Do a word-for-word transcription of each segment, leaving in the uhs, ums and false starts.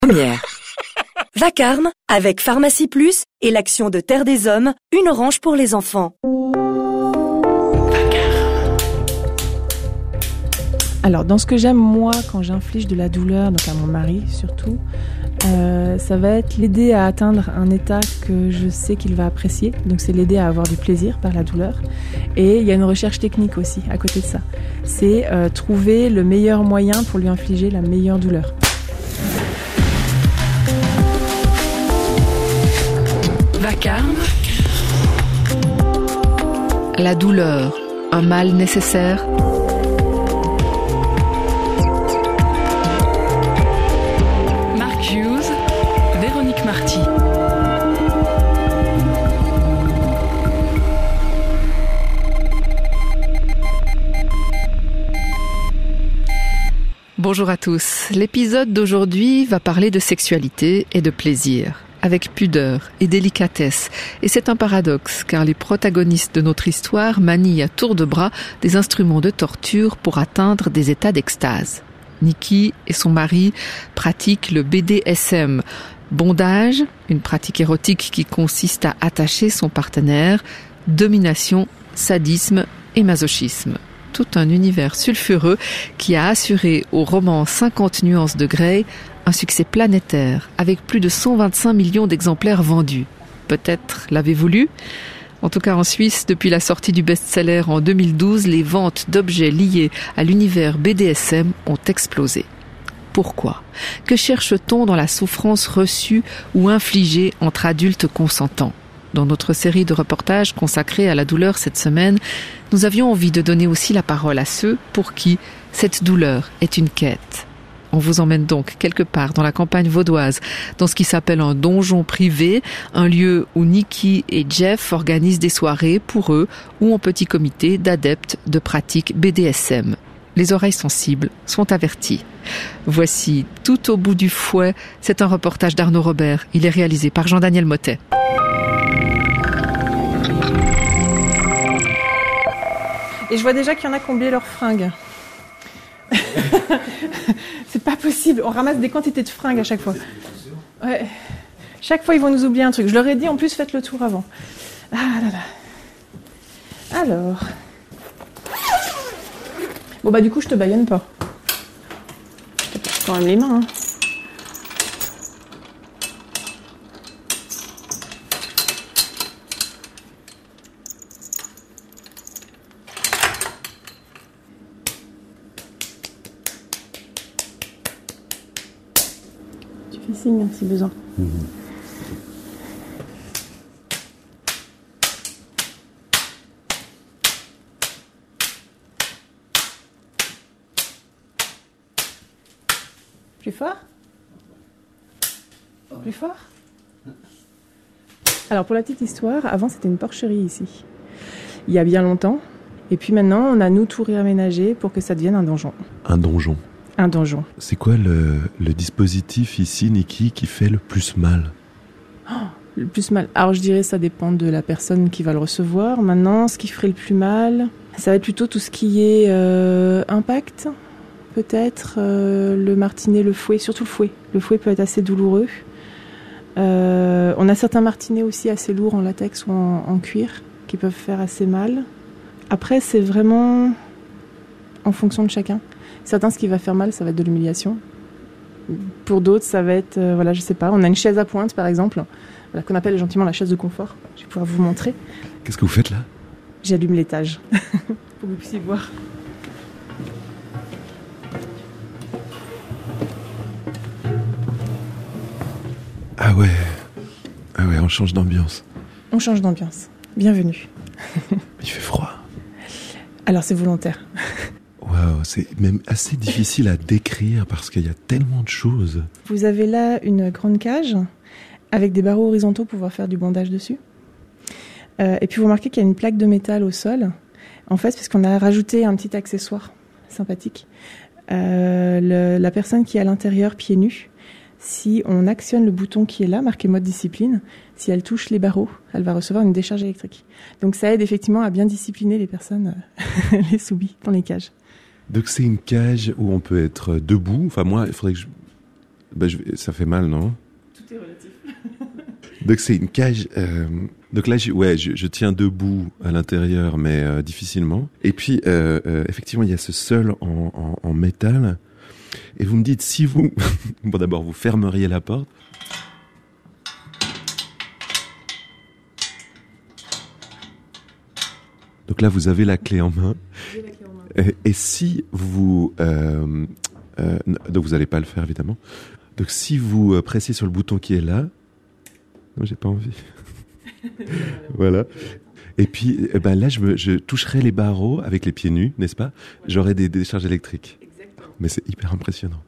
Première. Vacarme, avec Pharmacie Plus et l'action de Terre des Hommes, une orange pour les enfants. Alors, dans ce que j'aime, moi, quand j'inflige de la douleur, donc à mon mari surtout, euh, ça va être l'aider à atteindre un état que je sais qu'il va apprécier. Donc, c'est l'aider à avoir du plaisir par la douleur. Et il y a une recherche technique aussi, à côté de ça. C'est euh, trouver le meilleur moyen pour lui infliger la meilleure douleur. Vacarme. La douleur, un mal nécessaire. Mark Hughes, Véronique Marty. Bonjour à tous. L'épisode d'aujourd'hui va parler de sexualité et de plaisir, avec pudeur et délicatesse. Et c'est un paradoxe, car les protagonistes de notre histoire manient à tour de bras des instruments de torture pour atteindre des états d'extase. Nikki et son mari pratiquent le B D S M, bondage, une pratique érotique qui consiste à attacher son partenaire, domination, sadisme et masochisme. Tout un univers sulfureux qui a assuré au roman cinquante nuances de Grey un succès planétaire avec plus de cent vingt-cinq millions d'exemplaires vendus. Peut-être l'avez-vous lu ? En tout cas en Suisse, depuis la sortie du best-seller en deux mille douze, les ventes d'objets liés à l'univers B D S M ont explosé. Pourquoi ? Que cherche-t-on dans la souffrance reçue ou infligée entre adultes consentants ? Dans notre série de reportages consacrés à la douleur cette semaine, nous avions envie de donner aussi la parole à ceux pour qui cette douleur est une quête. On vous emmène donc quelque part dans la campagne vaudoise, dans ce qui s'appelle un donjon privé, un lieu où Nikki et Jeff organisent des soirées pour eux ou en petit comité d'adeptes de pratiques B D S M. Les oreilles sensibles sont averties. Voici Tout au bout du fouet, c'est un reportage d'Arnaud Robert. Il est réalisé par Jean-Daniel Mottet. Et je vois déjà qu'il y en a qui ont oublié leurs fringues. C'est pas possible. On ramasse des quantités de fringues à chaque fois. Ouais. Chaque fois, ils vont nous oublier un truc. Je leur ai dit, en plus, faites le tour avant. Ah là là. Alors. Bon, bah, du coup, je te baïonne pas. Je te passe quand même les mains, hein. Signe si besoin. Mmh. Plus fort ? Plus fort ? Alors pour la petite histoire, avant c'était une porcherie ici. Il y a bien longtemps. Et puis maintenant on a nous tout réaménagé pour que ça devienne un donjon. Un donjon. Un donjon. C'est quoi le, le dispositif ici, Nikki, qui fait le plus mal ? Oh, le plus mal. Alors je dirais ça dépend de la personne qui va le recevoir. Maintenant, ce qui ferait le plus mal, ça va être plutôt tout ce qui est euh, impact, peut-être, euh, le martinet, le fouet, surtout le fouet. Le fouet peut être assez douloureux. Euh, on a certains martinets aussi assez lourds en latex ou en, en cuir qui peuvent faire assez mal. Après, c'est vraiment en fonction de chacun. Certains, ce qui va faire mal, ça va être de l'humiliation. Pour d'autres, ça va être, euh, voilà, je sais pas, on a une chaise à pointe, par exemple, voilà, qu'on appelle gentiment la chaise de confort. Je vais pouvoir vous montrer. Qu'est-ce que vous faites là ? J'allume l'étage, pour que vous puissiez voir. Ah ouais, ah ouais, on change d'ambiance. On change d'ambiance. Bienvenue. Il fait froid. Alors, c'est volontaire. Waouh, c'est même assez difficile à décrire parce qu'il y a tellement de choses. Vous avez là une grande cage avec des barreaux horizontaux pour pouvoir faire du bandage dessus. Euh, et puis vous remarquez qu'il y a une plaque de métal au sol. En fait, parce qu'on a rajouté un petit accessoire sympathique. Euh, le, la personne qui est à l'intérieur, pieds nus, si on actionne le bouton qui est là, marqué mode discipline, si elle touche les barreaux, elle va recevoir une décharge électrique. Donc ça aide effectivement à bien discipliner les personnes, les soumis dans les cages. Donc c'est une cage où on peut être debout. Enfin moi, il faudrait que je... bah, je vais... ça fait mal, non? Tout est relatif. Donc c'est une cage. Euh... Donc là, je... ouais, je, je tiens debout à l'intérieur, mais euh, difficilement. Et puis, euh, euh, effectivement, il y a ce sol en, en, en métal. Et vous me dites, si vous... bon, d'abord, vous fermeriez la porte. Donc là, vous avez la clé en main. J'ai la clé en main. Et, et si vous... Euh, euh, donc vous n'allez pas le faire, évidemment. Donc si vous euh, pressez sur le bouton qui est là... Non, j'ai pas envie. Voilà. Et puis, eh ben là, je, me, je toucherai les barreaux avec les pieds nus, n'est-ce pas? J'aurai des, des décharges électriques. Exactement. Mais c'est hyper impressionnant.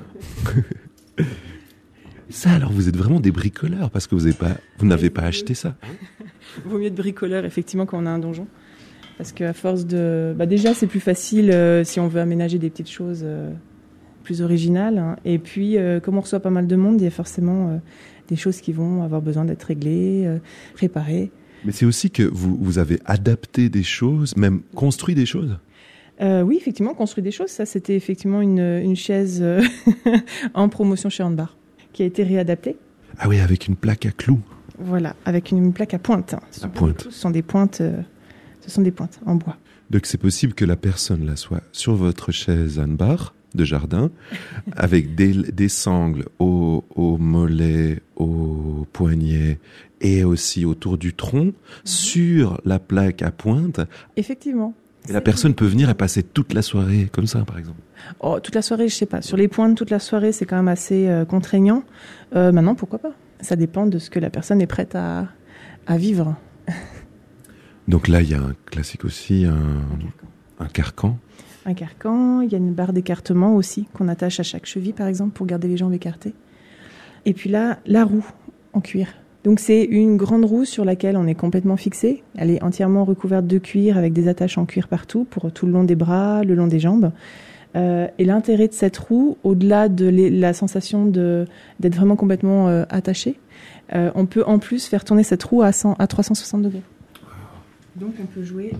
Ça, alors, vous êtes vraiment des bricoleurs parce que vous n'avez pas, vous n'avez pas acheté ça. Vaut mieux être bricoleur, effectivement, quand on a un donjon. Parce qu'à force de... Bah déjà, c'est plus facile euh, si on veut aménager des petites choses euh, plus originales. Hein. Et puis, euh, comme on reçoit pas mal de monde, il y a forcément euh, des choses qui vont avoir besoin d'être réglées, euh, réparées. Mais c'est aussi que vous, vous avez adapté des choses, même construit des choses. Euh, oui, effectivement, construit des choses. Ça, c'était effectivement une, une chaise euh, en promotion chez Handbar, qui a été réadaptée. Ah oui, avec une plaque à clous. Voilà, avec une, une plaque à pointe. À pointe. Ce sont des pointes, euh, ce sont des pointes en bois. Donc c'est possible que la personne là soit sur votre chaise Handbar de jardin, avec des, des sangles au, au mollet, au poignet et aussi autour du tronc, mmh. sur la plaque à pointe. Effectivement. Et la personne peut venir et passer toute la soirée comme ça, par exemple. Oh, toute la soirée, je sais pas. Sur les pointes, toute la soirée, c'est quand même assez euh, contraignant. Euh, maintenant, pourquoi pas? Ça dépend de ce que la personne est prête à, à vivre. Donc là, il y a un classique aussi, un, un carcan. Un carcan, il y a une barre d'écartement aussi qu'on attache à chaque cheville, par exemple, pour garder les jambes écartées. Et puis là, la roue en cuir. Donc c'est une grande roue sur laquelle on est complètement fixé. Elle est entièrement recouverte de cuir avec des attaches en cuir partout pour tout le long des bras, le long des jambes. Euh, et l'intérêt de cette roue, au-delà de les, la sensation de, d'être vraiment complètement euh, attaché, euh, on peut en plus faire tourner cette roue à, cent, à trois cent soixante degrés. Donc on peut jouer...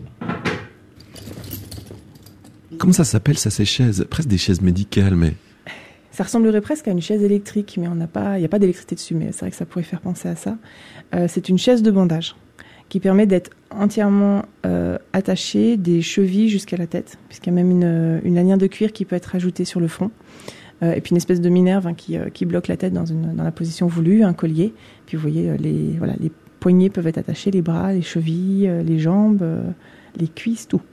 Comment ça s'appelle ça, ces chaises? Presque des chaises médicales, mais... Ça ressemblerait presque à une chaise électrique, mais on n'a pas, il n'y a pas d'électricité dessus, mais c'est vrai que ça pourrait faire penser à ça. Euh, c'est une chaise de bandage qui permet d'être entièrement euh, attachée des chevilles jusqu'à la tête, puisqu'il y a même une, une lanière de cuir qui peut être ajoutée sur le front, euh, et puis une espèce de minerve hein, qui, euh, qui bloque la tête dans, une, dans la position voulue, un collier. Puis vous voyez, les, voilà, les poignets peuvent être attachés, les bras, les chevilles, euh, les jambes, euh, les cuisses, tout.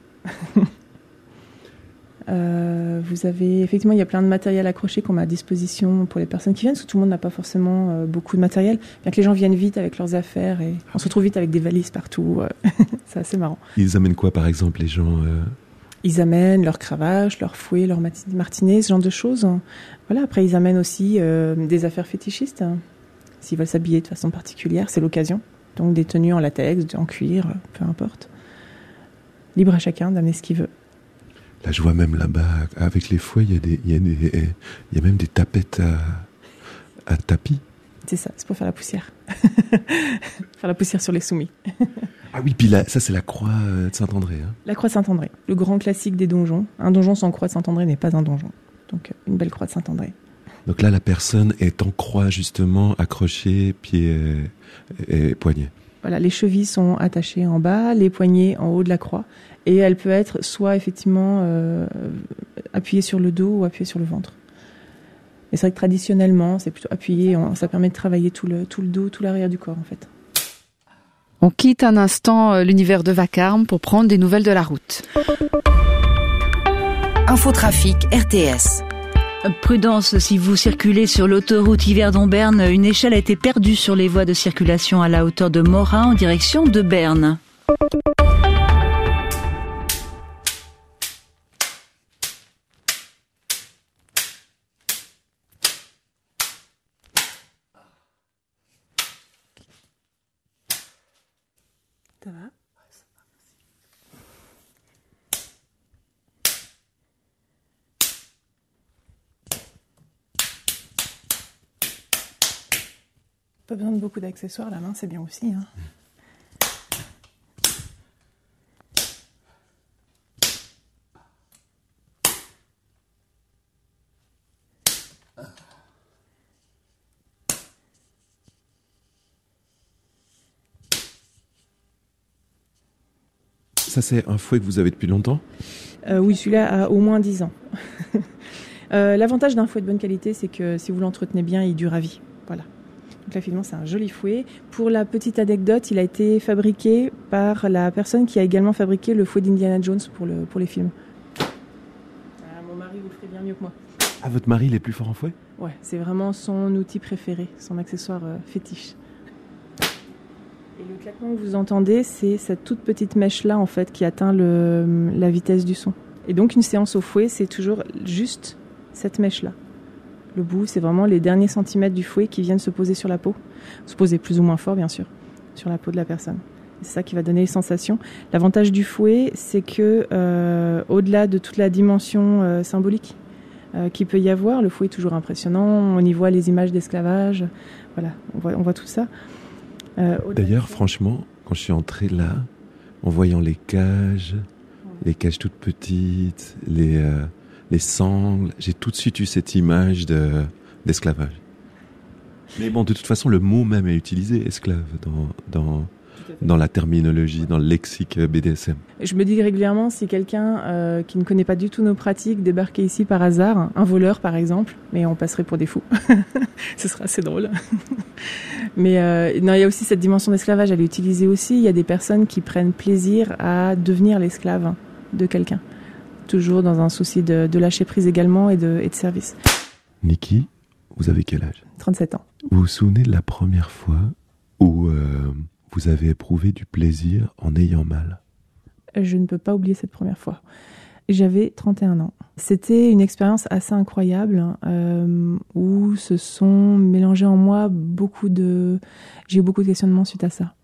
Euh, vous avez effectivement, il y a plein de matériel accroché qu'on met à disposition pour les personnes qui viennent, parce que tout le monde n'a pas forcément euh, beaucoup de matériel. Bien que les gens viennent vite avec leurs affaires et on se retrouve vite avec des valises partout. Euh, c'est assez marrant. Ils amènent quoi, par exemple, les gens euh... Ils amènent leur cravache, leur fouet, leur martinet, ce genre de choses. Voilà. Après, ils amènent aussi euh, des affaires fétichistes. S'ils veulent s'habiller de façon particulière, c'est l'occasion. Donc des tenues en latex, en cuir, peu importe. Libre à chacun d'amener ce qu'il veut. Là, je vois même là-bas, avec les fouets, il y a des, il y a des, il y a même des tapettes à, à tapis. C'est ça, c'est pour faire la poussière. Faire la poussière sur les soumis. Ah oui, puis là, ça, c'est la croix de Saint-André. Hein. La croix de Saint-André, le grand classique des donjons. Un donjon sans croix de Saint-André n'est pas un donjon. Donc, une belle croix de Saint-André. Donc là, la personne est en croix, justement, accrochée, pieds et, et poignets. Voilà, les chevilles sont attachées en bas, les poignets en haut de la croix. Et elle peut être soit effectivement euh, appuyée sur le dos ou appuyée sur le ventre. Et c'est vrai que traditionnellement, c'est plutôt appuyé, on, ça permet de travailler tout le, tout le dos, tout l'arrière du corps en fait. On quitte un instant l'univers de Vacarme pour prendre des nouvelles de la route. Infotrafic R T S. Prudence si vous circulez sur l'autoroute Yverdon-Berne, une échelle a été perdue sur les voies de circulation à la hauteur de Morat en direction de Berne. Ça va ? Pas besoin de beaucoup d'accessoires, la main c'est bien aussi. Hein. ça c'est un fouet que vous avez depuis longtemps ? euh, Oui, celui-là a au moins dix ans. euh, l'avantage d'un fouet de bonne qualité, c'est que si vous l'entretenez bien, il dure à vie. Voilà. Donc là, finalement, c'est un joli fouet. Pour la petite anecdote, il a été fabriqué par la personne qui a également fabriqué le fouet d'Indiana Jones pour, le, pour les films. Ah, mon mari vous le ferait bien mieux que moi. Ah, votre mari, il est plus fort en fouet ? Ouais, c'est vraiment son outil préféré, son accessoire euh, fétiche. Et le claquement que vous entendez, c'est cette toute petite mèche-là, en fait, qui atteint le, la vitesse du son. Et donc, une séance au fouet, c'est toujours juste cette mèche-là. Le bout, c'est vraiment les derniers centimètres du fouet qui viennent se poser sur la peau. Se poser plus ou moins fort, bien sûr, sur la peau de la personne. Et c'est ça qui va donner les sensations. L'avantage du fouet, c'est que, euh, au-delà de toute la dimension euh, symbolique euh, qu'il peut y avoir, le fouet est toujours impressionnant. On y voit les images d'esclavage. Voilà, on voit, on voit tout ça. Euh, D'ailleurs, franchement, quand je suis entré là, en voyant les cages, les cages toutes petites, les... Euh... les sangles, j'ai tout de suite eu cette image de, d'esclavage. Mais bon, de toute façon, le mot même est utilisé, esclave, dans, dans, dans la terminologie, dans le lexique B D S M. Je me dis régulièrement, si quelqu'un euh, qui ne connaît pas du tout nos pratiques débarquait ici par hasard, un voleur par exemple, mais on passerait pour des fous. Ce serait assez drôle. Mais euh, non, il y a aussi cette dimension d'esclavage, elle est utilisée aussi. Il y a des personnes qui prennent plaisir à devenir l'esclave de quelqu'un. Toujours dans un souci de, de lâcher prise également et de, et de service. Niki, vous avez quel âge ? trente-sept ans. Vous vous souvenez de la première fois où euh, vous avez éprouvé du plaisir en ayant mal ? Je ne peux pas oublier cette première fois. J'avais trente et un ans. C'était une expérience assez incroyable euh, où se sont mélangés en moi beaucoup de... J'ai eu beaucoup de questionnements suite à ça.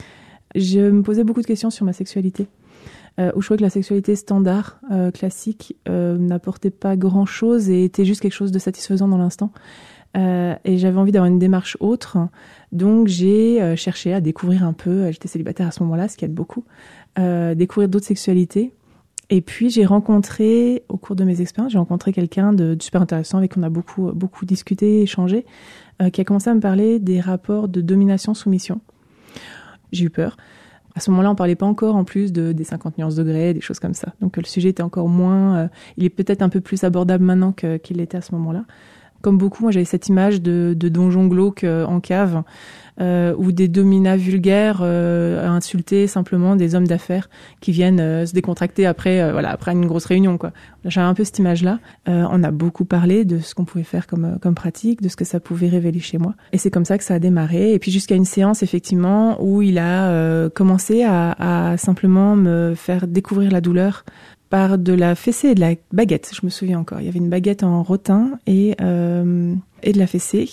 Je me posais beaucoup de questions sur ma sexualité. Euh, où je trouvais que la sexualité standard, euh, classique, euh, n'apportait pas grand-chose et était juste quelque chose de satisfaisant dans l'instant. Euh, et j'avais envie d'avoir une démarche autre. Donc j'ai euh, cherché à découvrir un peu, j'étais célibataire à ce moment-là, ce qui aide beaucoup, euh, découvrir d'autres sexualités. Et puis j'ai rencontré, au cours de mes expériences, j'ai rencontré quelqu'un de, de super intéressant avec qui on a beaucoup, beaucoup discuté, échangé, euh, qui a commencé à me parler des rapports de domination-soumission. J'ai eu peur. À ce moment-là, on parlait pas encore en plus de, des cinquante nuances degrés, des choses comme ça. Donc le sujet était encore moins... Euh, il est peut-être un peu plus abordable maintenant que, qu'il l'était à ce moment-là. Comme beaucoup, moi j'avais cette image de, de donjon glauque euh, en cave, euh, ou des dominats vulgaires euh, à insulter simplement des hommes d'affaires qui viennent euh, se décontracter après, euh, voilà, après une grosse réunion, quoi. J'avais un peu cette image-là. Euh, on a beaucoup parlé de ce qu'on pouvait faire comme, comme pratique, de ce que ça pouvait révéler chez moi. Et c'est comme ça que ça a démarré. Et puis jusqu'à une séance, effectivement, où il a euh, commencé à, à simplement me faire découvrir la douleur par de la fessée et de la baguette. Je me souviens encore. Il y avait une baguette en rotin et, euh, et de la fessée.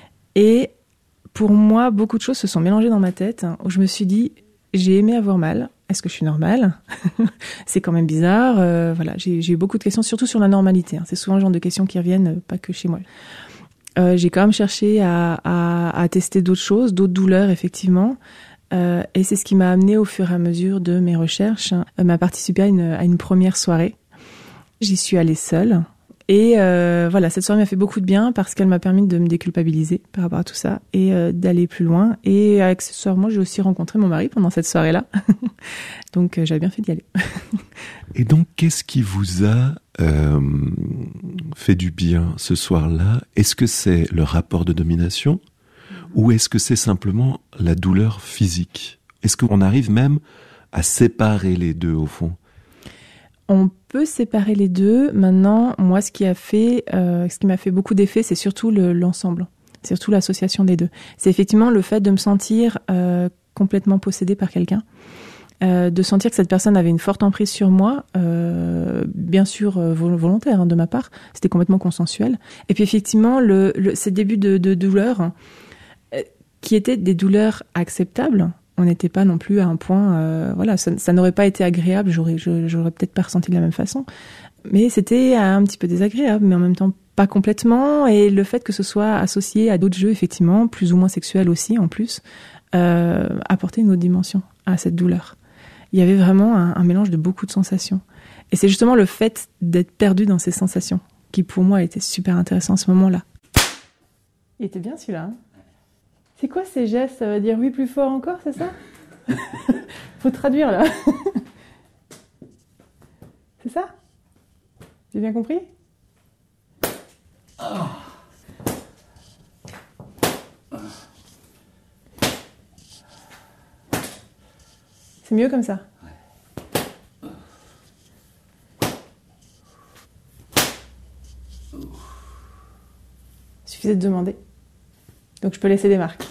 Et pour moi, beaucoup de choses se sont mélangées dans ma tête, hein, où je me suis dit, j'ai aimé avoir mal. Est-ce que je suis normale ? C'est quand même bizarre. Euh, voilà, j'ai, j'ai eu beaucoup de questions, surtout sur la normalité. Hein. C'est souvent le genre de questions qui reviennent, euh, pas que chez moi. Euh, j'ai quand même cherché à, à, à tester d'autres choses, d'autres douleurs, effectivement. Euh, et c'est ce qui m'a amené au fur et à mesure de mes recherches, hein, à participer à une, à une première soirée. J'y suis allée seule. Et euh, voilà, cette soirée m'a fait beaucoup de bien parce qu'elle m'a permis de me déculpabiliser par rapport à tout ça et euh, d'aller plus loin. Et accessoirement, j'ai aussi rencontré mon mari pendant cette soirée-là. Donc euh, j'avais bien fait d'y aller. Et donc, qu'est-ce qui vous a euh, fait du bien ce soir-là ? Est-ce que c'est le rapport de domination ? Ou est-ce que c'est simplement la douleur physique ? Est-ce qu'on arrive même à séparer les deux au fond ? On peut séparer les deux. Maintenant, moi, ce qui a fait, euh, ce qui m'a fait beaucoup d'effet, c'est surtout le, l'ensemble, c'est surtout l'association des deux. C'est effectivement le fait de me sentir euh, complètement possédée par quelqu'un, euh, de sentir que cette personne avait une forte emprise sur moi, euh, bien sûr euh, volontaire hein, de ma part. C'était complètement consensuel. Et puis effectivement, le, le, ces débuts de, de douleur, euh, qui étaient des douleurs acceptables. On n'était pas non plus à un point, euh, voilà, ça, ça n'aurait pas été agréable, j'aurais, je, j'aurais peut-être pas ressenti de la même façon. Mais c'était un petit peu désagréable, mais en même temps pas complètement. Et le fait que ce soit associé à d'autres jeux, effectivement, plus ou moins sexuels aussi, en plus, euh, apportait une autre dimension à cette douleur. Il y avait vraiment un, un mélange de beaucoup de sensations. Et c'est justement le fait d'être perdu dans ces sensations qui, pour moi, était super intéressant à ce moment-là. Il était bien celui-là, hein. C'est quoi ces gestes ? Ça veut dire oui plus fort encore, c'est ça ? Faut traduire là. J'ai bien compris ? C'est mieux comme ça ? Il suffisait de demander. Donc je peux laisser des marques.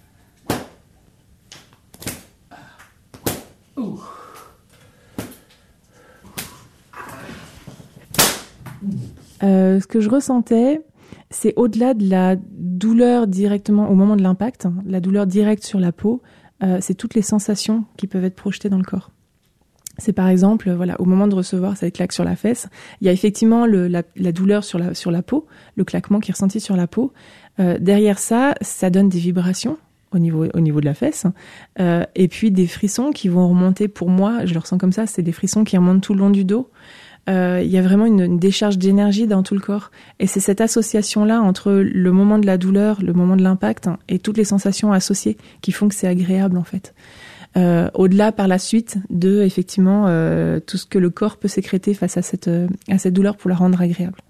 Euh, ce que je ressentais, c'est au-delà de la douleur directement au moment de l'impact, la douleur directe sur la peau, euh, c'est toutes les sensations qui peuvent être projetées dans le corps. C'est par exemple, voilà, au moment de recevoir cette claque sur la fesse, il y a effectivement le, la, la douleur sur la, sur la peau, le claquement qui est ressenti sur la peau. Euh, derrière ça, ça donne des vibrations au niveau, au niveau de la fesse, euh, et puis des frissons qui vont remonter, pour moi, je le ressens comme ça, c'est des frissons qui remontent tout le long du dos. Euh, il y a vraiment une, une décharge d'énergie dans tout le corps. Et c'est cette association-là entre le moment de la douleur, le moment de l'impact, hein, et toutes les sensations associées qui font que c'est agréable, en fait. Euh, au-delà, par la suite, de, effectivement, euh, tout ce que le corps peut sécréter face à cette, euh, à cette douleur pour la rendre agréable.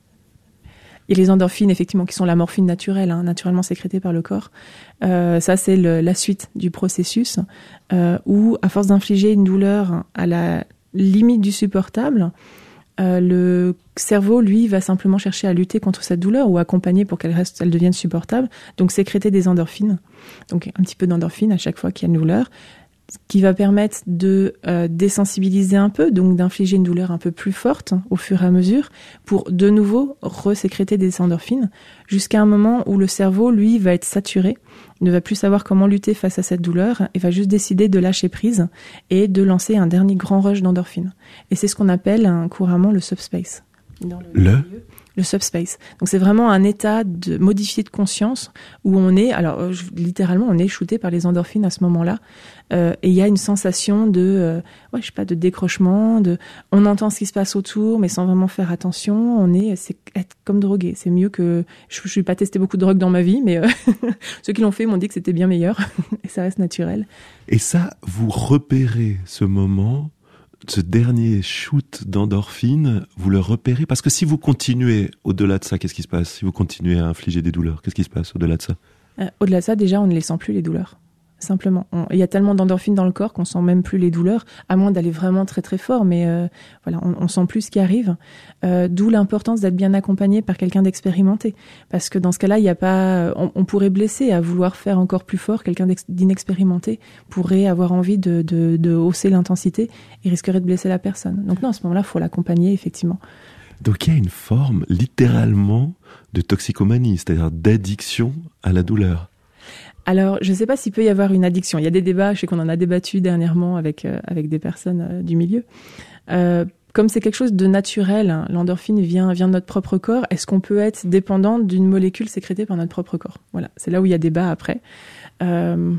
Il y a les endorphines, effectivement, qui sont la morphine naturelle, hein, naturellement sécrétée par le corps. Euh, ça, c'est le, la suite du processus, euh, où, à force d'infliger une douleur à la limite du supportable, Euh, le cerveau, lui, va simplement chercher à lutter contre cette douleur ou accompagner pour qu'elle reste, elle devienne supportable. Donc, sécréter des endorphines. Donc, un petit peu d'endorphines à chaque fois qu'il y a une douleur, qui va permettre de euh, désensibiliser un peu, donc d'infliger une douleur un peu plus forte au fur et à mesure, pour de nouveau resécréter des endorphines, jusqu'à un moment où le cerveau, lui, va être saturé, ne va plus savoir comment lutter face à cette douleur et va juste décider de lâcher prise et de lancer un dernier grand rush d'endorphines. Et c'est ce qu'on appelle hein, couramment le subspace. Dans le, le le subspace. Donc c'est vraiment un état de modifié de conscience où on est, alors je, littéralement on est shooté par les endorphines à ce moment-là, euh, et il y a une sensation de, euh, ouais je sais pas, de décrochement, de, on entend ce qui se passe autour mais sans vraiment faire attention. On est, c'est être comme drogué. C'est mieux que, je, je suis pas testé beaucoup de drogue dans ma vie, mais euh, ceux qui l'ont fait m'ont dit que c'était bien meilleur et ça reste naturel. Et ça, vous repérez ce moment. Ce dernier shoot d'endorphine, vous le repérez? Parce que si vous continuez au-delà de ça, qu'est-ce qui se passe? Si vous continuez à infliger des douleurs, qu'est-ce qui se passe au-delà de ça? euh, Au-delà de ça, déjà, on ne les sent plus, les douleurs. Simplement. On, il y a tellement d'endorphines dans le corps qu'on sent même plus les douleurs, à moins d'aller vraiment très très fort, mais euh, voilà, on, on sent plus ce qui arrive. Euh, d'où l'importance d'être bien accompagné par quelqu'un d'expérimenté. Parce que dans ce cas-là, il y a pas, on, on pourrait blesser à vouloir faire encore plus fort. Quelqu'un d'inexpérimenté pourrait avoir envie de, de, de hausser l'intensité et risquerait de blesser la personne. Donc non, à ce moment-là, il faut l'accompagner, effectivement. Donc il y a une forme, littéralement, de toxicomanie, c'est-à-dire d'addiction à la douleur. Alors, je ne sais pas s'il peut y avoir une addiction. Il y a des débats, je sais qu'on en a débattu dernièrement avec, euh, avec des personnes euh, du milieu. Euh, comme c'est quelque chose de naturel, hein, l'endorphine vient, vient de notre propre corps, est-ce qu'on peut être dépendant d'une molécule sécrétée par notre propre corps? Voilà, c'est là où il y a débat après. Euh,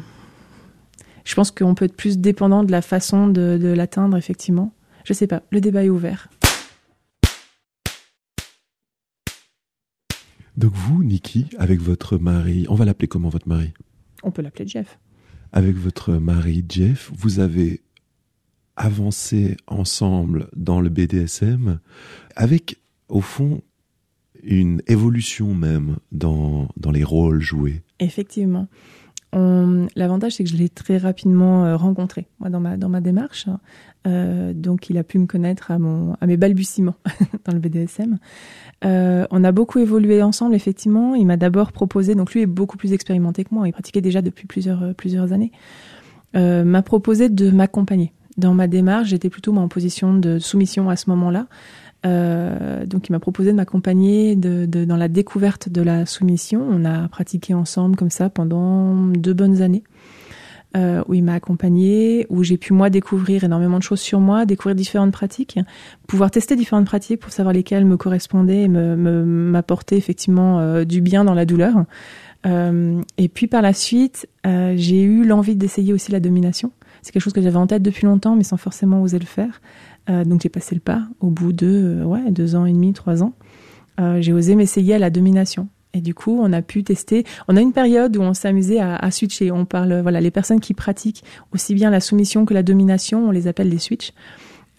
je pense qu'on peut être plus dépendant de la façon de, de l'atteindre, effectivement. Je ne sais pas, le débat est ouvert. Donc vous, Niki, avec votre mari, on va l'appeler comment votre mari? On peut l'appeler Jeff. Avec votre mari Jeff, vous avez avancé ensemble dans le B D S M avec, au fond, une évolution même dans, dans les rôles joués. Effectivement. On, l'avantage, c'est que je l'ai très rapidement euh, rencontré, moi, dans ma, dans ma démarche. Euh, donc, il a pu me connaître à, mon, à mes balbutiements dans le B D S M. Euh, on a beaucoup évolué ensemble, effectivement. Il m'a d'abord proposé, donc lui est beaucoup plus expérimenté que moi, il pratiquait déjà depuis plusieurs, euh, plusieurs années, euh, m'a proposé de m'accompagner. Dans ma démarche, j'étais plutôt moi, en position de soumission à ce moment-là. Euh, donc il m'a proposé de m'accompagner de, de, dans la découverte de la soumission. On a pratiqué ensemble comme ça pendant deux bonnes années, euh, où il m'a accompagnée, où j'ai pu moi découvrir énormément de choses sur moi, découvrir différentes pratiques, pouvoir tester différentes pratiques pour savoir lesquelles me correspondaient et me, me, m'apportaient effectivement euh, du bien dans la douleur. Euh, et puis par la suite, euh, j'ai eu l'envie d'essayer aussi la domination. C'est quelque chose que j'avais en tête depuis longtemps, mais sans forcément oser le faire. Euh, donc j'ai passé le pas au bout de euh, ouais, deux ans et demi, trois ans. Euh, j'ai osé m'essayer à la domination. Et du coup, on a pu tester. On a une période où on s'est amusé à, à switcher. On parle, voilà, les personnes qui pratiquent aussi bien la soumission que la domination, on les appelle des switches.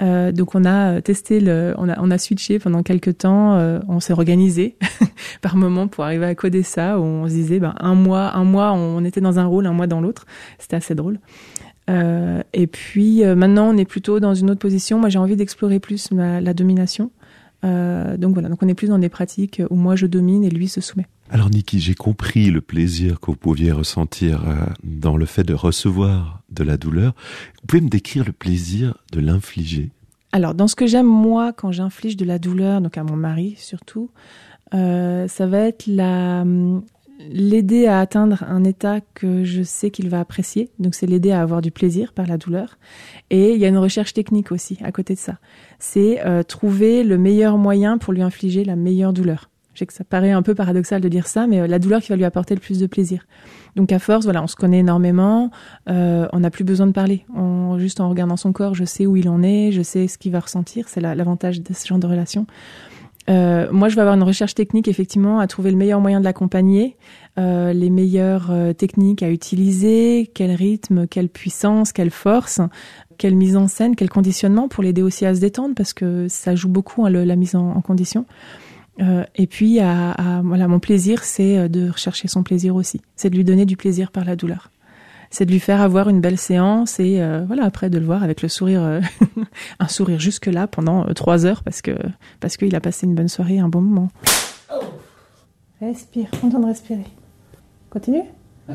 Euh, donc on a testé, le, on a, on a switché pendant quelques temps. Euh, on s'est organisé par moment pour arriver à coder ça. Où on se disait, ben un mois, un mois, on était dans un rôle, un mois dans l'autre. C'était assez drôle. Euh, et puis euh, maintenant, on est plutôt dans une autre position. Moi, j'ai envie d'explorer plus la, la domination. Euh, donc voilà, donc on est plus dans des pratiques où moi je domine et lui se soumet. Alors Niki, j'ai compris le plaisir que vous pouviez ressentir euh, dans le fait de recevoir de la douleur. Vous pouvez me décrire le plaisir de l'infliger ? Alors dans ce que j'aime moi quand j'inflige de la douleur, donc à mon mari surtout, euh, ça va être la l'aider à atteindre un état que je sais qu'il va apprécier. Donc c'est l'aider à avoir du plaisir par la douleur. Et il y a une recherche technique aussi à côté de ça. C'est euh, trouver le meilleur moyen pour lui infliger la meilleure douleur. Je sais que ça paraît un peu paradoxal de dire ça, mais euh, la douleur qui va lui apporter le plus de plaisir. Donc à force, voilà, on se connaît énormément, euh, on n'a plus besoin de parler. On, juste en regardant son corps, je sais où il en est, je sais ce qu'il va ressentir. C'est la, l'avantage de ce genre de relation. Euh, moi, je vais avoir une recherche technique, effectivement, à trouver le meilleur moyen de l'accompagner, euh, les meilleures euh, techniques à utiliser, quel rythme, quelle puissance, quelle force, quelle mise en scène, quel conditionnement pour l'aider aussi à se détendre, parce que ça joue beaucoup, hein, le, la mise en, en condition. Euh, et puis, à, à, voilà, mon plaisir, c'est de rechercher son plaisir aussi. C'est de lui donner du plaisir par la douleur. C'est de lui faire avoir une belle séance et euh, voilà, après de le voir avec le sourire, euh, un sourire jusque là pendant euh, trois heures parce que parce qu'il a passé une bonne soirée, un bon moment. Oh. Respire, prends le temps de respirer. Continue. Ouais.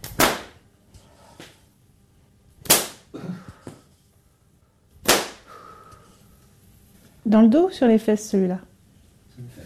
Dans le dos ou sur les fesses celui-là? Sur les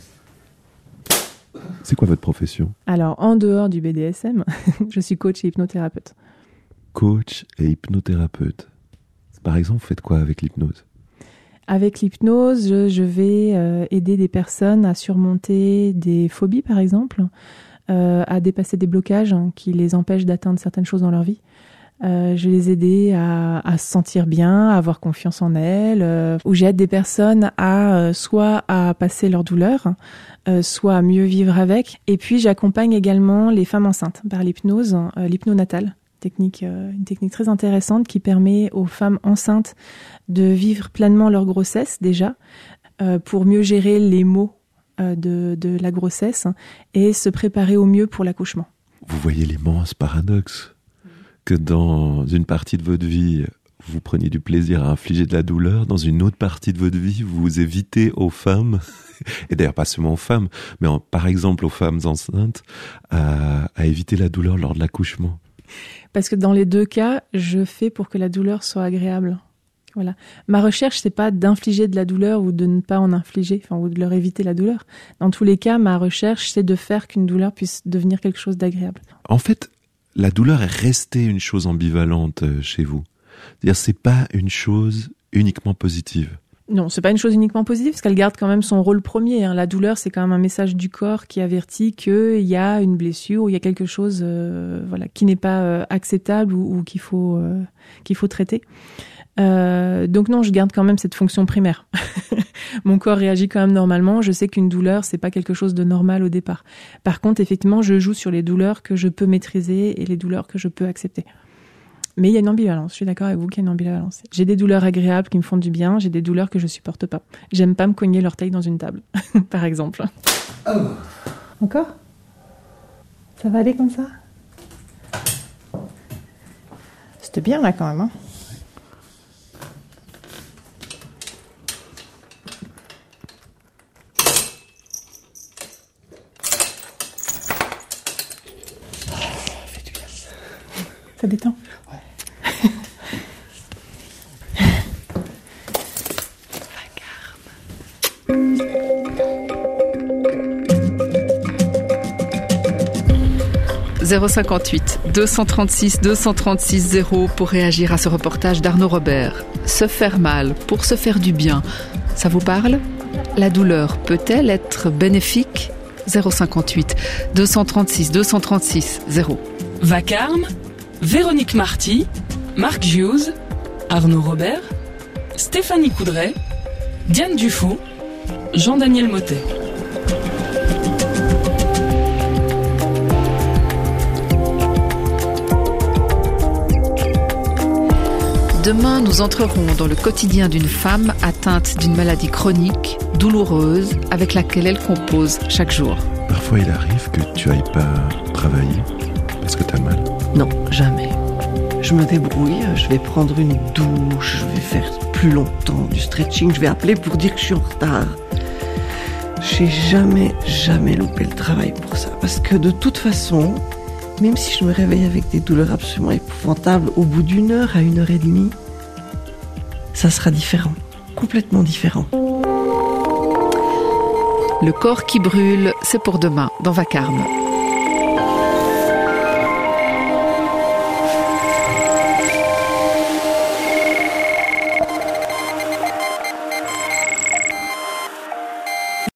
fesses. C'est quoi votre profession? Alors en dehors du B D S M, je suis coach et hypnothérapeute. Coach et hypnothérapeute. Par exemple, vous faites quoi avec l'hypnose ? Avec l'hypnose, je, je vais euh, aider des personnes à surmonter des phobies, par exemple, euh, à dépasser des blocages hein, qui les empêchent d'atteindre certaines choses dans leur vie. Euh, je vais les aider à, à se sentir bien, à avoir confiance en elles, euh, où j'aide des personnes à euh, soit à passer leur douleur, euh, soit à mieux vivre avec. Et puis j'accompagne également les femmes enceintes par l'hypnose, euh, l'hypnonatale. Technique, euh, une technique très intéressante qui permet aux femmes enceintes de vivre pleinement leur grossesse déjà, euh, pour mieux gérer les maux euh, de, de la grossesse et se préparer au mieux pour l'accouchement. Vous voyez l'immense paradoxe que dans une partie de votre vie, vous preniez du plaisir à infliger de la douleur, dans une autre partie de votre vie, vous évitez aux femmes, et d'ailleurs pas seulement aux femmes, mais en, par exemple aux femmes enceintes, à, à éviter la douleur lors de l'accouchement. Parce que dans les deux cas, je fais pour que la douleur soit agréable. Voilà. Ma recherche, c'est pas d'infliger de la douleur ou de ne pas en infliger, enfin, ou de leur éviter la douleur. Dans tous les cas, ma recherche, c'est de faire qu'une douleur puisse devenir quelque chose d'agréable. En fait, la douleur est restée une chose ambivalente chez vous. C'est-à-dire, c'est pas une chose uniquement positive. Non, c'est pas une chose uniquement positive, parce qu'elle garde quand même son rôle premier. Hein. La douleur, c'est quand même un message du corps qui avertit qu'il y a une blessure ou il y a quelque chose, euh, voilà, qui n'est pas euh, acceptable ou, ou qu'il faut euh, qu'il faut traiter. Euh, donc non, je garde quand même cette fonction primaire. Mon corps réagit quand même normalement. Je sais qu'une douleur, c'est pas quelque chose de normal au départ. Par contre, effectivement, je joue sur les douleurs que je peux maîtriser et les douleurs que je peux accepter. Mais il y a une ambivalence, je suis d'accord avec vous qu'il y a une ambivalence. J'ai des douleurs agréables qui me font du bien, j'ai des douleurs que je supporte pas. J'aime pas me cogner l'orteil dans une table, par exemple. Oh. Encore ? Ça va aller comme ça ? C'était bien là quand même, hein ? Ça détend ? Ouais. zéro cinquante-huit deux cent trente-six deux cent trente-six zéro pour réagir à ce reportage d'Arnaud Robert. Se faire mal pour se faire du bien, ça vous parle ? La douleur peut-elle être bénéfique ? zéro cinquante-huit deux cent trente-six deux cent trente-six zéro. Vacarme, Véronique Marty, Marc Giuse, Arnaud Robert, Stéphanie Coudray, Diane Dufaux, Jean-Daniel Mottet. Demain, nous entrerons dans le quotidien d'une femme atteinte d'une maladie chronique, douloureuse, avec laquelle elle compose chaque jour. Parfois, il arrive que tu ailles pas travailler parce que t'as mal. Non, jamais. Je me débrouille, je vais prendre une douche, je vais faire plus longtemps du stretching, je vais appeler pour dire que je suis en retard. J'ai jamais, jamais loupé le travail pour ça. Parce que de toute façon, même si je me réveille avec des douleurs absolument épouvantables, au bout d'une heure à une heure et demie, ça sera différent, complètement différent. Le corps qui brûle, c'est pour demain, dans Vacarme.